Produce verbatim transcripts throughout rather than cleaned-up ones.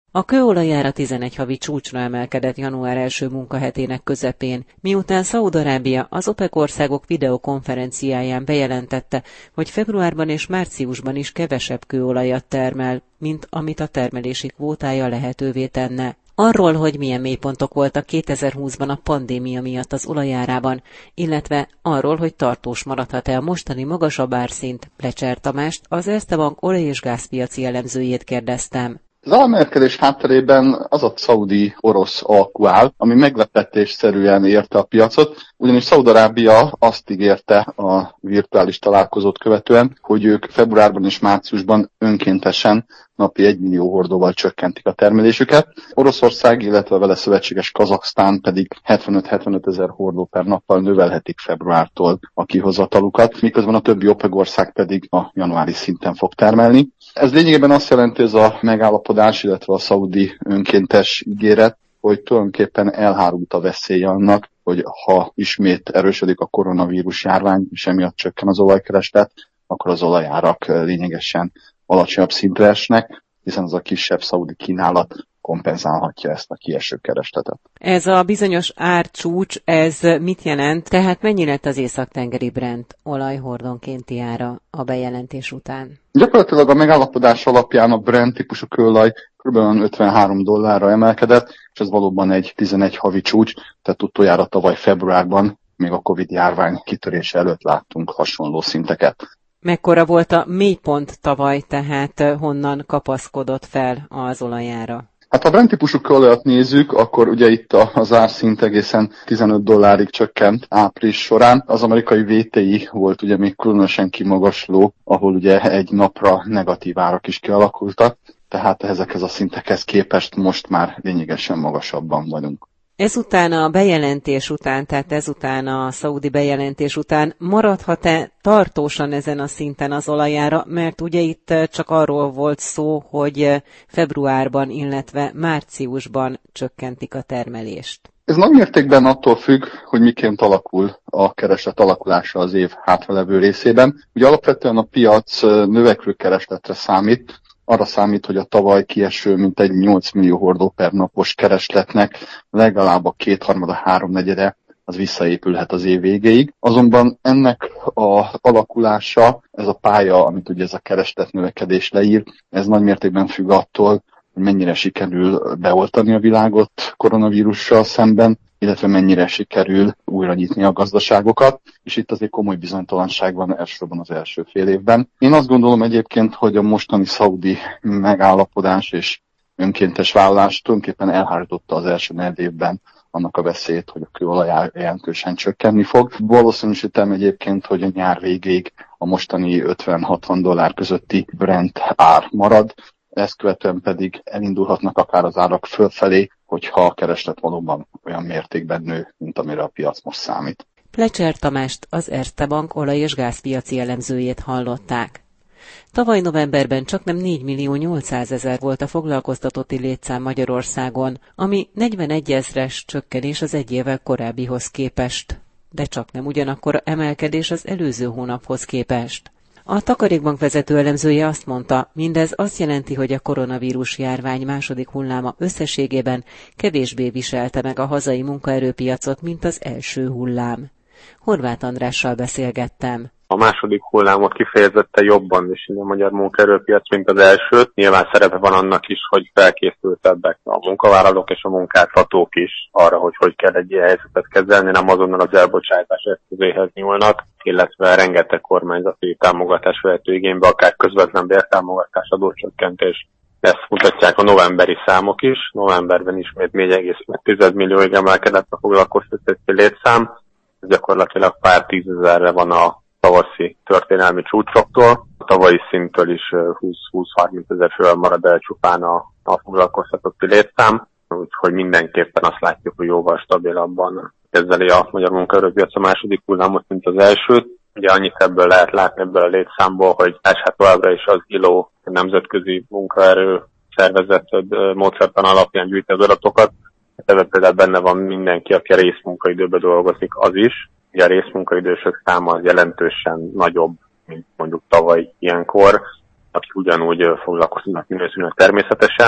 A kőolajára tizenegy havi csúcsra emelkedett január első munkahetének közepén, miután Szaúd-Arábia az OPEC országok videokonferenciáján bejelentette, hogy februárban és márciusban is kevesebb kőolajat termel, mint amit a termelési kvótája lehetővé tenne. Arról, hogy milyen mélypontok voltak kétezer-húszban a pandémia miatt az olajárában, illetve arról, hogy tartós maradhat-e a mostani magasabb árszint, Plecser Tamást, az Erste Bank olaj- és gázpiaci elemzőjét kérdeztem. Az áremelkedés hátterében az a szaudi-orosz alkú áll, ami meglepetésszerűen érte a piacot, ugyanis Szaúd-Arábia azt ígérte a virtuális találkozót követően, hogy ők februárban és márciusban önkéntesen napi egy millió hordóval csökkentik a termelésüket. Oroszország, illetve vele szövetséges Kazaksztán pedig hetvenöt-hetvenöt ezer hordó per nappal növelhetik februártól a kihozatalukat, miközben a többi OPEC ország pedig a januári szinten fog termelni. Ez lényegében azt jelenti, ez a megállapodás, illetve a szaudi önkéntes ígéret, hogy tulajdonképpen elhárult a veszély annak, hogy ha ismét erősödik a koronavírus járvány, és emiatt csökken az olajkereslet, akkor az olajárak lényegesen alacsonyabb szintre esnek, hiszen az a kisebb szaudi kínálat kompenzálhatja ezt a kieső keresletet. Ez a bizonyos árcsúcs, ez mit jelent? Tehát mennyi lett az észak-tengeri Brent olajhordonkénti ára a bejelentés után? Gyakorlatilag a megállapodás alapján a Brent típusú kőolaj kb. ötvenhárom dollárra emelkedett, és ez valóban egy tizenegy havi csúcs, tehát utoljára tavaly februárban, még a Covid járvány kitörése előtt láttunk hasonló szinteket. Mekkora volt a mélypont tavaly, tehát honnan kapaszkodott fel az olajára? Hát ha Brent típusú kőolajat nézzük, akkor ugye itt az árszint egészen tizenöt dollárig csökkent április során. Az amerikai vé té i volt ugye még különösen kimagasló, ahol ugye egy napra negatív árak is kialakultak, tehát ezekhez a szintekhez képest most már lényegesen magasabban vagyunk. Ezután a bejelentés után, tehát ezután a szaudi bejelentés után maradhat-e tartósan ezen a szinten az olajára, mert ugye itt csak arról volt szó, hogy februárban, illetve márciusban csökkentik a termelést. Ez nagy mértékben attól függ, hogy miként alakul a kereslet alakulása az év hátralevő részében. Ugye alapvetően a piac növekvő keresletre számít, arra számít, hogy a tavaly kieső mintegy nyolc millió hordó per napos keresletnek legalább a kétharmada, háromnegyede az visszaépülhet az év végéig. Azonban ennek az alakulása, ez a pálya, amit ugye ez a kereslet növekedés leír, ez nagy mértékben függ attól, hogy mennyire sikerül beoltani a világot koronavírussal szemben, illetve mennyire sikerül újra nyitni a gazdaságokat, és itt azért komoly bizonytalanság van elsősorban az első fél évben. Én azt gondolom egyébként, hogy a mostani szaudi megállapodás és önkéntes vállalás tulajdonképpen elhárította az első negyed évben annak a veszélyt, hogy a kőolaj jelentősen csökkenni fog. Valószínűsítem egyébként, hogy a nyár végéig a mostani ötven-hatvan dollár közötti Brent ár marad, ezt követően pedig elindulhatnak akár az árak fölfelé, hogyha a kereslet valóban olyan mértékben nő, mint amire a piac most számít. Plecser Tamást, az Erste Bank olaj- és gázpiaci elemzőjét hallották. Tavaly novemberben csaknem négy millió nyolcszázezer volt a foglalkoztatotti létszám Magyarországon, ami negyvenegy ezres csökkenés az egy évvel korábbihoz képest, de csaknem ugyanakkor emelkedés az előző hónaphoz képest. A Takarékbank vezető elemzője azt mondta, mindez azt jelenti, hogy a koronavírus járvány második hulláma összességében kevésbé viselte meg a hazai munkaerőpiacot, mint az első hullám. Horváth Andrással beszélgettem. A második hullámot kifejezetten jobban is a magyar munkaerőpiac, mint az elsőt. Nyilván szerepe van annak is, hogy felkészültebbek a munkavállalók és a munkáltatók is arra, hogy hogy kell egy ilyen helyzetet kezelni, nem azonnal az elbocsátás eszközéhez nyúlnak, illetve rengeteg kormányzati támogatás vehető igénybe, akár közvetlen bértámogatás, adócsökkentés. Ezt mutatják a novemberi számok is. Novemberben ismét négy egész öt millióig emelkedett a foglalkoztatási létszám. Ez gyakorlatilag pár tízezerre van a tavaszi történelmi csúcsoktól. A tavalyi szinttől is húsz-húsz-harminc ezer fővel marad el csupán a, a foglalkoztatotti létszám, úgyhogy mindenképpen azt látjuk, hogy jóval stabilabban kezeli a magyar munkaerőpiac a második hullámot, mint az elsőt. Ugye annyit ebből lehet látni ebből a létszámból, hogy hát továbbra is az i el o, a Nemzetközi Munkaerő Szervezet módszertan alapján gyűjti az adatokat. Ebben például benne van mindenki, aki a részmunkaidőben dolgozik, az is. Ugye a részmunkaidősök száma az jelentősen nagyobb, mint mondjuk tavaly ilyenkor, akik ugyanúgy foglalkoznak minősülnek természetesen.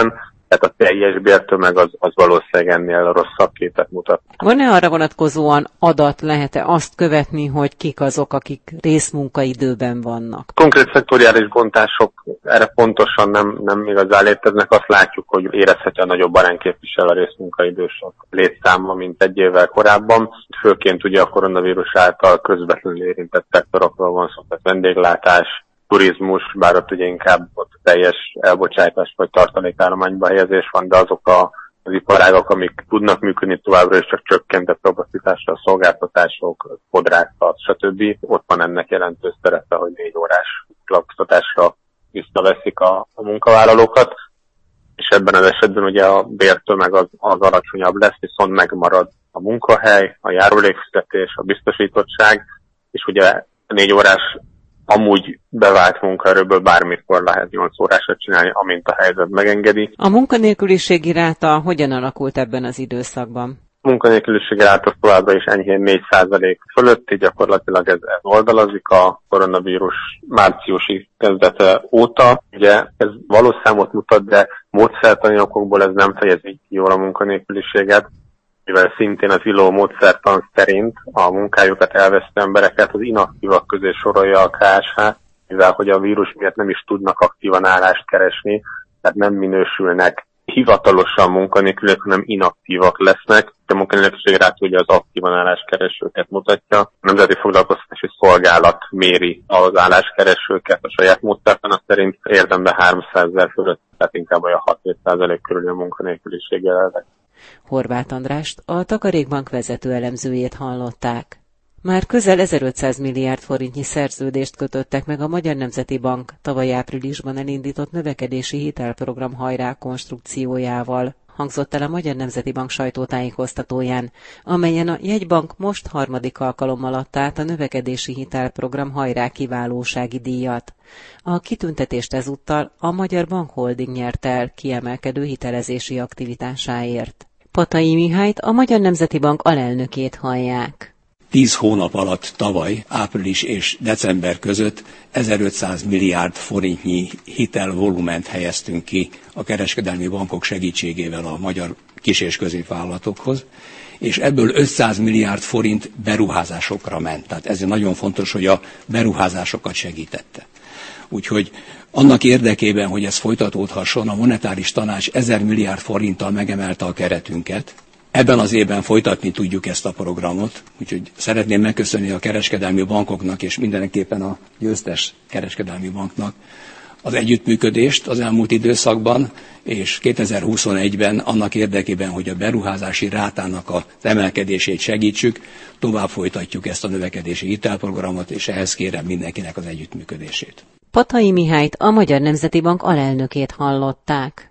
Tehát a teljes bértömeg az, az valószínűleg ennél rosszabb képet mutat. Van-e arra vonatkozóan adat, lehet-e azt követni, hogy kik azok, akik részmunkaidőben vannak? Konkrét szektoriális bontások erre pontosan nem, nem igazán léteznek. Azt látjuk, hogy érezhetően nagyobb arány képvisel a részmunkaidősök létszáma, mint egy évvel korábban. Főként ugye a koronavírus által közvetlenül érintett szektorokról van szó, tehát vendéglátás, turizmus, bár ott ugye inkább ott teljes elbocsátás vagy tartalékállományba helyezés van, de azok a, az iparágak, amik tudnak működni továbbra is csak csökkentett kapacitással, szolgáltatások, fodrászat, stb. Ott van ennek jelentős szerepe, hogy négy órás foglalkoztatásra visszaveszik a, a munkavállalókat, és ebben az esetben ugye a bértömeg az, az alacsonyabb lesz, viszont megmarad a munkahely, a járulékfizetés, a biztosítottság, és ugye a négy órás amúgy bevált munkaerőből bármikor lehet nyolc órásra csinálni, amint a helyzet megengedi. A munkanélküliségi ráta hogyan alakult ebben az időszakban? A munkanélküliségi ráta továbbra is enyhén négy százalék fölötti, gyakorlatilag ez, ez oldalazik a koronavírus márciusi kezdete óta. Ugye ez valós számot mutat, de módszertani okokból ez nem fejezi jól a munkanélküliséget, mivel szintén az i el o módszertan szerint a munkájukat elvesztő embereket az inaktívak közé sorolja a ká es há, mivel hogy a vírus miatt nem is tudnak aktívan állást keresni, tehát nem minősülnek hivatalosan munkanélküliek, hanem inaktívak lesznek. A munkanélküliség ráta ugye az aktívan álláskeresőket mutatja. A Nemzeti Foglalkoztatási Szolgálat méri az álláskeresőket a saját módszertana szerint érdemben háromszázezer fölött, tehát inkább olyan hat-hét százalék körül a munkanélküliség jelenleg. Horváth Andrást, a Takarékbank vezető elemzőjét hallották. Már közel ezerötszáz milliárd forintnyi szerződést kötöttek meg a Magyar Nemzeti Bank tavaly áprilisban elindított növekedési hitelprogram hajrá konstrukciójával, hangzott el a Magyar Nemzeti Bank sajtótájékoztatóján, amelyen a jegybank most harmadik alkalommal adta át a növekedési hitelprogram hajrá kiválósági díjat. A kitüntetést ezúttal a Magyar Bank Holding nyerte el kiemelkedő hitelezési aktivitásáért. Patay Mihályt, a Magyar Nemzeti Bank alelnökét hallják. Tíz hónap alatt tavaly, április és december között ezerötszáz milliárd forintnyi hitelvolument helyeztünk ki a kereskedelmi bankok segítségével a magyar kis- és középvállalatokhoz, és ebből ötszáz milliárd forint beruházásokra ment. Tehát ez nagyon fontos, hogy a beruházásokat segítette. Úgyhogy annak érdekében, hogy ez folytatódhasson, a monetáris tanács ezer milliárd forinttal megemelte a keretünket. Ebben az évben folytatni tudjuk ezt a programot, úgyhogy szeretném megköszönni a kereskedelmi bankoknak és mindenképpen a győztes kereskedelmi banknak az együttműködést az elmúlt időszakban, és kétezer-huszonegyben annak érdekében, hogy a beruházási rátának az emelkedését segítsük, tovább folytatjuk ezt a növekedési hitelprogramot, és ehhez kérem mindenkinek az együttműködését. Patay Mihályt, a Magyar Nemzeti Bank alelnökét hallották.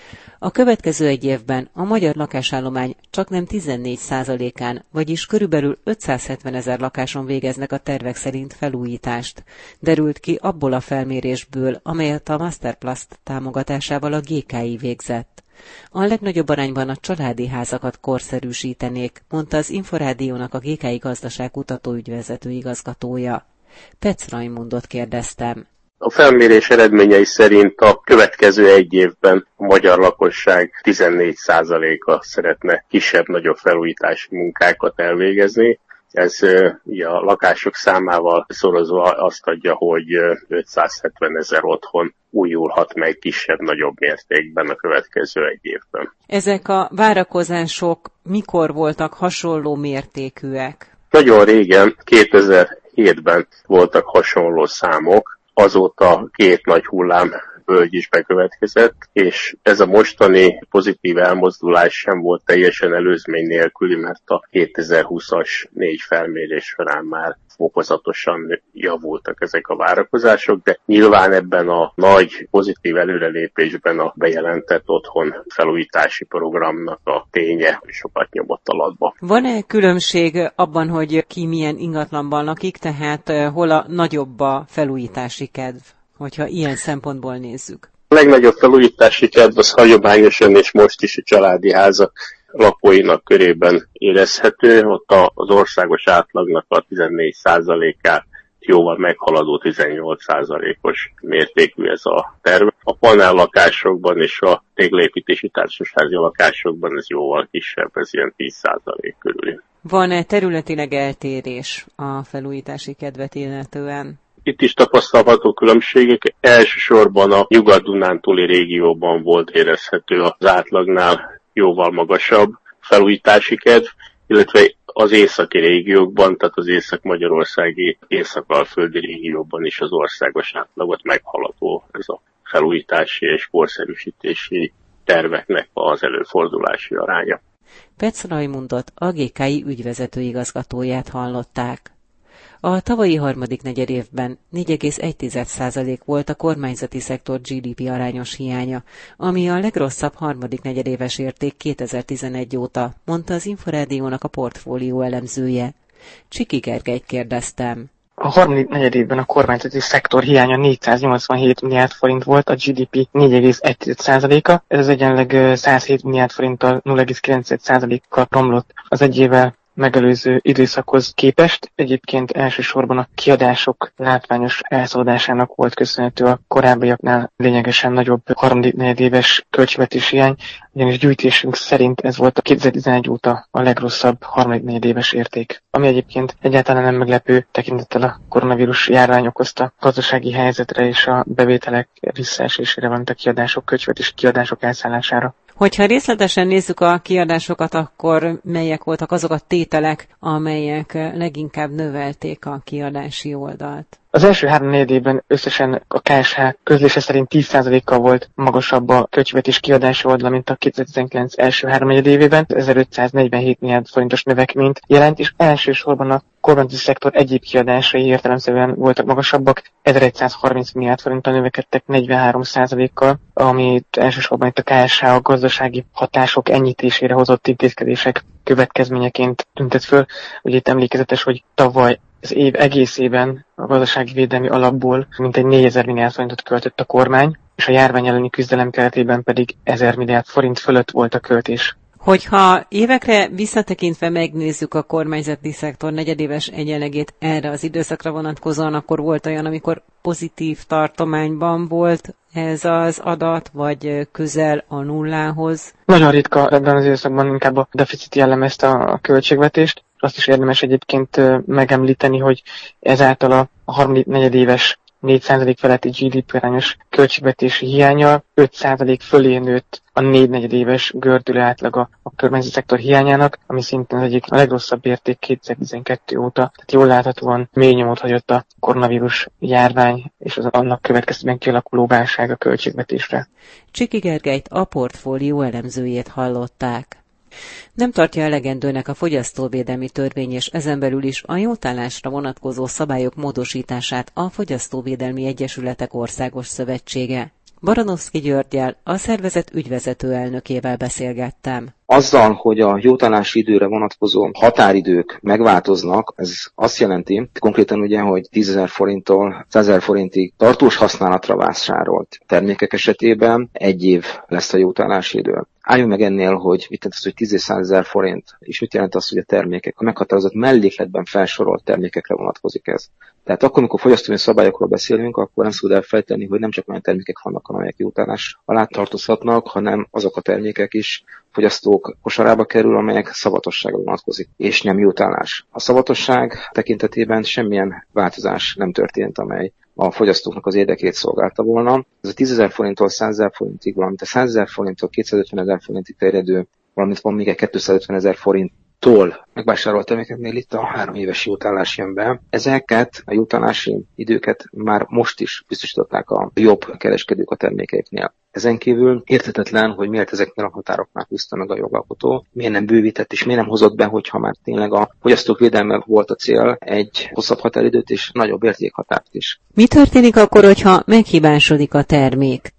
A következő egy évben a magyar lakásállomány csaknem tizennégy százalékán, vagyis körülbelül ötszázhetvenezer lakáson végeznek a tervek szerint felújítást, derült ki abból a felmérésből, amelyet a Masterplast támogatásával a gé ká i végzett. A legnagyobb arányban a családi házakat korszerűsítenék, mondta az Inforádiónak a gé ká i gazdaságkutató ügyvezető igazgatója. Petsz Rajmundot kérdeztem. A felmérés eredményei szerint a következő egy évben a magyar lakosság tizennégy százaléka szeretne kisebb-nagyobb felújítási munkákat elvégezni. Ez ugye a lakások számával szorozva azt adja, hogy ötszázhetvenezer otthon újulhat meg kisebb-nagyobb mértékben a következő egy évben. Ezek a várakozások mikor voltak hasonló mértékűek? Nagyon régen, kétezer-hétben voltak hasonló számok. Azóta két nagy hullám völgy is bekövetkezett, és ez a mostani pozitív elmozdulás sem volt teljesen előzmény nélküli, mert a kétezer-húszas négy felmérés során már fokozatosan javultak ezek a várakozások, de nyilván ebben a nagy pozitív előrelépésben a bejelentett otthon felújítási programnak a ténye sokat nyomott alatba. Van-e különbség abban, hogy ki milyen ingatlanban lakik, tehát hol a nagyobb a felújítási kedv, hogyha ilyen szempontból nézzük? A legnagyobb felújítási kedv az hagyományosan és most is a családi házak lakóinak körében érezhető, ott az országos átlagnak a tizennégy százalékát jóval meghaladó tizennyolc százalékos mértékű ez a terv. A panellakásokban és a téglaépítési társasházi lakásokban ez jóval kisebb, ez ilyen tíz százalék körül. Van-e területileg eltérés a felújítási kedvet illetően? Itt is tapasztalható különbségek. Elsősorban a Nyugat-Dunántúli régióban volt érezhető az átlagnál jóval magasabb felújítási kedv, illetve az északi régiókban, tehát az észak-magyarországi, észak-alföldi régióban is az országos átlagot meghaladó ez a felújítási és korszerűsítési terveknek az előfordulási aránya. Petsz Rajmundot, a gé ká i ügyvezető igazgatóját hallották. A tavalyi harmadik negyedévben négy egész egy százalék volt a kormányzati szektor gé dé pé arányos hiánya, ami a legrosszabb harmadik negyedéves érték kétezer-tizenegy óta, mondta az Inforádiónak a portfólió elemzője. Csiki Gergelyt kérdeztem. A harmadik negyedévben a kormányzati szektor hiánya négyszáznyolcvanhét milliárd forint volt, a gé dé pé négy egész egy százaléka, ez egyenleg százhét milliárd forinttal nulla egész kilenc százalékkal romlott az egy évvel megelőző időszakhoz képest. Egyébként elsősorban a kiadások látványos elszaladásának volt köszönhető a korábbiaknál lényegesen nagyobb harmadik negyedéves költségvetési hiány, ugyanis gyűjtésünk szerint ez volt a kétezer-tizenegy óta a legrosszabb harmadik negyedéves érték. Ami egyébként egyáltalán nem meglepő tekintettel a koronavírus járvány okozta gazdasági helyzetre és a bevételek visszaesésére, valamint a kiadások, költségvetési kiadások elszállására. Hogyha részletesen nézzük a kiadásokat, akkor melyek voltak azok a tételek, amelyek leginkább növelték a kiadási oldalt? Az első három negyedében összesen a ká es há közlése szerint tíz százalékkal volt magasabb a költségvetés kiadási oldala, mint a kétezer-tizenkilenc első három negyedévében. ezerötszáznegyvenhét milliárd forintos növekményt jelent, és elsősorban a kormányzati szektor egyéb kiadásai értelemszerűen voltak magasabbak, ezerszázharminc milliárd forinttal növekedtek negyvenhárom százalékkal, amit elsősorban itt a ká es há a gazdasági hatások enyhítésére hozott intézkedések következményeként tüntet föl. Ugye itt emlékezetes, hogy tavaly az év egészében a gazdasági védelmi alapból mintegy négyezer milliárd forintot költött a kormány, és a járvány elleni küzdelem keretében pedig ezer milliárd forint fölött volt a költés. Hogyha évekre visszatekintve megnézzük a kormányzati szektor negyedéves egyenlegét erre az időszakra vonatkozóan, akkor volt olyan, amikor pozitív tartományban volt ez az adat, vagy közel a nullához? Nagyon ritka ebben az időszakban, inkább a deficit jellemezte a költségvetést. Azt is érdemes egyébként megemlíteni, hogy ezáltal a harmadik negyedéves négy százalék feletti gé dé pé arányos költségvetési hiánya öt százalék fölé nőtt a négy negyedéves gördülő átlaga a kormányzati szektor hiányának, ami szintén az egyik a legrosszabb érték kétezer-tizenkettő óta. Tehát jól láthatóan mély nyomot hagyott a koronavírus járvány és az annak következtében kialakuló válság a költségvetésre. Csiki Gergelyt, a portfólió elemzőjét hallották. Nem tartja elegendőnek a fogyasztóvédelmi törvény és ezen belül is a jótállásra vonatkozó szabályok módosítását a Fogyasztóvédelmi Egyesületek Országos Szövetsége. Baranovszky Györggyel, a szervezet ügyvezető elnökével beszélgettem. Azzal, hogy a jótállási időre vonatkozó határidők megváltoznak, ez azt jelenti, konkrétan ugye, hogy tízezer forinttól százezer forintig tartós használatra vásárolt termékek esetében egy év lesz a jótállási idő. Álljunk meg ennél, hogy mit jelent az, hogy tíz és százezer forint, és mit jelent az, hogy a termékek, a meghatározott mellékletben felsorolt termékekre vonatkozik ez. Tehát akkor, amikor fogyasztói szabályokról beszélünk, akkor nem szabad elfelejteni, hogy nem csak olyan termékek vannak, amelyek jótállás alá tartozhatnak, hanem azok a termékek is fogyasztók kosarába kerül, amelyek szavatosságra vonatkozik, és nem jótállás. A szavatosság tekintetében semmilyen változás nem történt, amely a fogyasztóknak az érdekét szolgálta volna. Ez a tízezer forinttól százezer forintig, valamint a százezer forinttól kétszázötvenezer forintig terjedő, valamint van még egy kétszázötvenezer forinttól megvásárolt termékeknél itt a három éves jótállás jön be. Ezeket a jótállási időket már most is biztosították a jobb kereskedők a termékeiknél. Ezen kívül érthetetlen, hogy miért ezeknél a határoknál húzta meg a jogalkotó, miért nem bővített és miért nem hozott be, hogyha már tényleg a fogyasztók védelme volt a cél, egy hosszabb határidőt és nagyobb értékhatárt is. Mi történik akkor, hogyha meghibásodik a termék?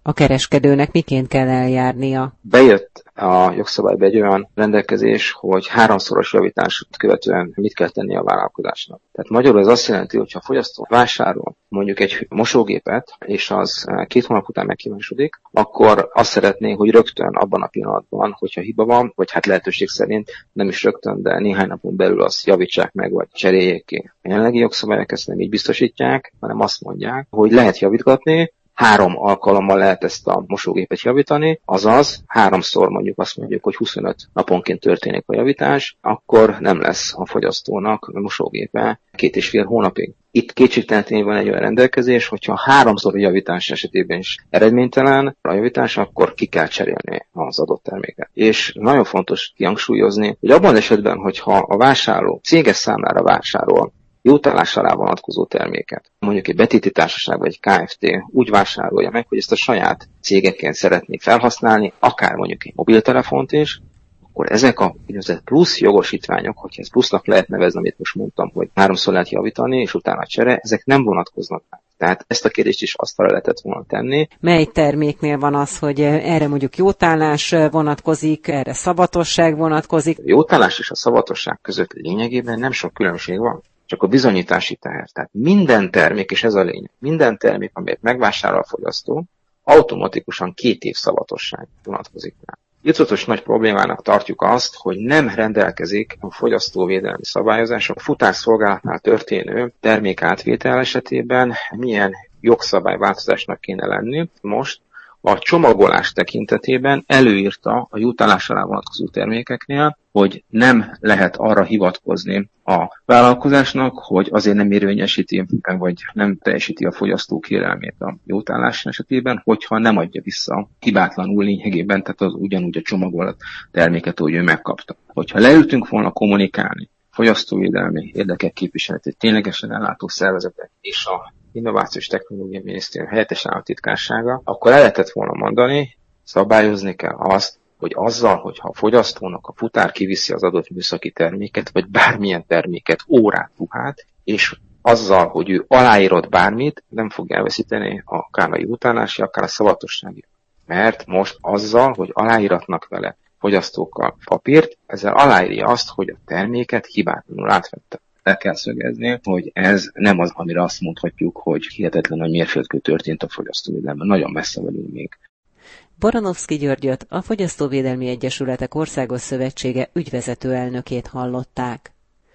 A kereskedőnek miként kell eljárnia? Bejött a jogszabályba egy olyan rendelkezés, hogy háromszoros javítást követően mit kell tenni a vállalkozásnak. Tehát magyarul ez azt jelenti, hogy ha a fogyasztó vásárol mondjuk egy mosógépet, és az két hónap után megkívásodik, akkor azt szeretné, hogy rögtön abban a pillanatban, hogyha hiba van, vagy hát lehetőség szerint nem is rögtön, de néhány napon belül azt javítsák meg, vagy cseréljék ki. A jelenlegi jogszabályok ezt nem így biztosítják, hanem azt mondják, hogy lehet javítgatni, három alkalommal lehet ezt a mosógépet javítani, azaz háromszor mondjuk azt mondjuk, hogy huszonöt naponként történik a javítás, akkor nem lesz a fogyasztónak a mosógépe két és fél hónapig. Itt kétségtelenül van egy olyan rendelkezés, hogyha háromszor a javítás esetében is eredménytelen a javítás, akkor ki kell cserélni az adott terméket. És nagyon fontos kihangsúlyozni, hogy abban az esetben, hogyha a vásárló céges számára vásárol jótállás alá vonatkozó terméket, mondjuk egy betéti társaság vagy egy ká ef té úgy vásárolja meg, hogy ezt a saját cégeként szeretné felhasználni, akár mondjuk egy mobiltelefont is, akkor ezek a úgynevezett plusz jogosítványok, hogyha ezt plusznak lehet nevezni, amit most mondtam, hogy háromszor lehet javítani, és utána csere, ezek nem vonatkoznak rá. Tehát ezt a kérdést is asztalra lehetett volna tenni. Mely terméknél van az, hogy erre mondjuk jótállás vonatkozik, erre szavatosság vonatkozik? A jótállás és a szavatosság között lényegében nem sok különbség van. Csak a bizonyítási teher. Tehát minden termék, és ez a lényeg, minden termék, amelyet megvásárol a fogyasztó, automatikusan két év szavatosság vonatkozik rá. Icotos nagy problémának tartjuk azt, hogy nem rendelkezik a fogyasztóvédelmi szabályozás a futárszolgálatnál történő termékátvétel esetében milyen jogszabályváltozásnak kéne lenni. Most a csomagolás tekintetében előírta a jótállás alá vonatkozó termékeknél, hogy nem lehet arra hivatkozni a vállalkozásnak, hogy azért nem érvényesíti, vagy nem teljesíti a fogyasztó kérelmét a jótállás esetében, hogyha nem adja vissza hibátlanul lényegében, tehát az ugyanúgy a csomagolt terméket, hogy ő megkapta. Hogyha leültünk volna kommunikálni fogyasztóvédelmi érdekek képviseletét, ténylegesen ellátó szervezetek és a Innovációs Technológiai Minisztérium helyettes államtitkársága, akkor el lehetett volna mondani, szabályozni kell azt, hogy azzal, hogyha a fogyasztónak a futár kiviszi az adott műszaki terméket, vagy bármilyen terméket, órát, ruhát, és azzal, hogy ő aláírott bármit, nem fog elveszíteni akár a jótállási, akár a szavatossági. Mert most azzal, hogy aláíratnak vele fogyasztókkal papírt, ezzel aláírja azt, hogy a terméket hibátlanul átvette. Le kell szögezni, hogy ez nem az, amire azt mondhatjuk, hogy hihetetlen nagy mérföldkő történt a fogyasztóvédelemben. Nagyon messze vagyunk még. Baranovszky Györgyöt, a Fogyasztóvédelmi Egyesületek Országos Szövetsége ügyvezető elnökét hallották.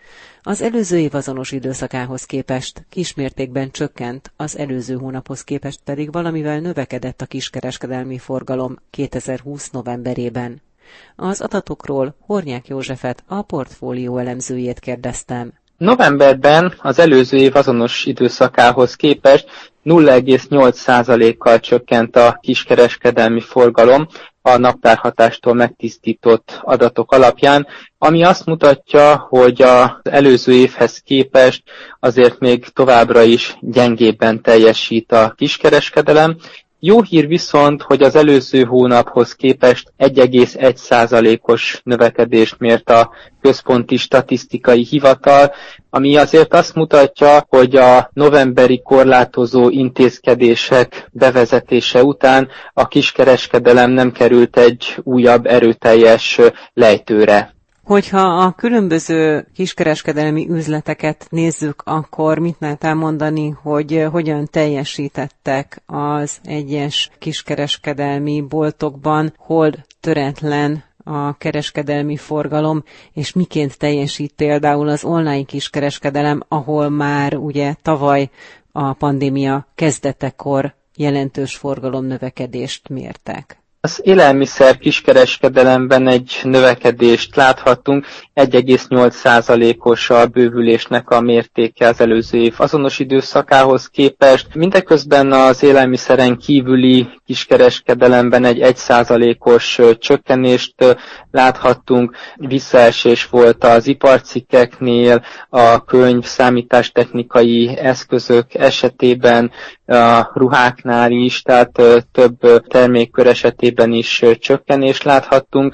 Az előző év azonos időszakához képest kismértékben csökkent, az előző hónaphoz képest pedig valamivel növekedett a kiskereskedelmi forgalom kétezer-húsz novemberében. Az adatokról Hornyák Józsefet, a portfólió elemzőjét kérdeztem. Novemberben az előző év azonos időszakához képest nulla egész nyolc százalékkal csökkent a kiskereskedelmi forgalom a naptárhatástól megtisztított adatok alapján, ami azt mutatja, hogy az előző évhez képest azért még továbbra is gyengébben teljesít a kiskereskedelem. Jó hír viszont, hogy az előző hónaphoz képest egy egész egy százalékos növekedést mért a Központi Statisztikai Hivatal, ami azért azt mutatja, hogy a novemberi korlátozó intézkedések bevezetése után a kiskereskedelem nem került egy újabb erőteljes lejtőre. Hogyha a különböző kiskereskedelmi üzleteket nézzük, akkor mit lehet elmondani, hogy hogyan teljesítettek az egyes kiskereskedelmi boltokban, hol töretlen a kereskedelmi forgalom, és miként teljesít például az online kiskereskedelem, ahol már ugye tavaly a pandémia kezdetekor jelentős forgalomnövekedést mértek. Az élelmiszer kiskereskedelemben egy növekedést láthattunk, egy egész nyolc százalékos a bővülésnek a mértéke az előző év azonos időszakához képest. Mindeközben az élelmiszeren kívüli kiskereskedelemben egy egy százalékos csökkenést láthattunk, visszaesés volt az iparcikkeknél, a könyv, számítástechnikai eszközök esetében, a ruháknál is, tehát több termékkör esetében is csökkenést láthattunk.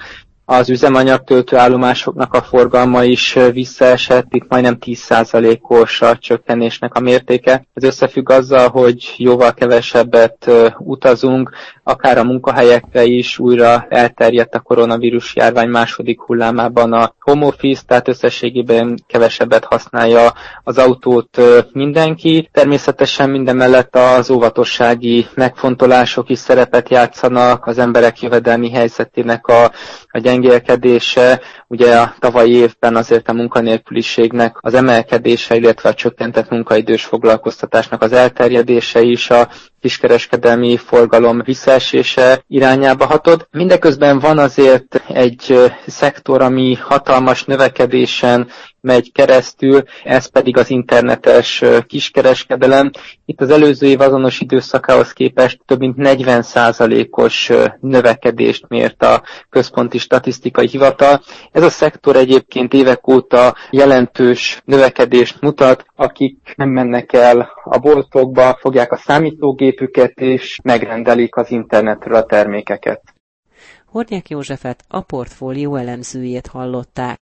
Az üzemanyagtöltőállomásoknak a forgalma is visszaesett, itt majdnem tíz százalékos a csökkenésnek a mértéke. Ez összefügg azzal, hogy jóval kevesebbet utazunk, akár a munkahelyekre is újra elterjedt a koronavírus járvány második hullámában a home office, tehát összességében kevesebbet használja az autót mindenki. Természetesen mindemellett az óvatossági megfontolások is szerepet játszanak, az emberek jövedelmi helyzetének a, a gyengélkedése. Ugye a tavalyi évben azért a munkanélküliségnek az emelkedése, illetve a csökkentett munkaidős foglalkoztatásnak az elterjedése is a kiskereskedelmi forgalom visszaesése irányába hatott. Mindeközben van azért egy szektor, ami hatalmas növekedésen megy keresztül, ez pedig az internetes kiskereskedelem. Itt az előző év azonos időszakához képest több mint negyven százalékos növekedést mért a Központi Statisztikai Hivatal. Ez a szektor egyébként évek óta jelentős növekedést mutat, akik nem mennek el a boltokba, fogják a számítógépüket és megrendelik az internetről a termékeket. Hornyák Józsefet, a Portfólió elemzőjét hallották.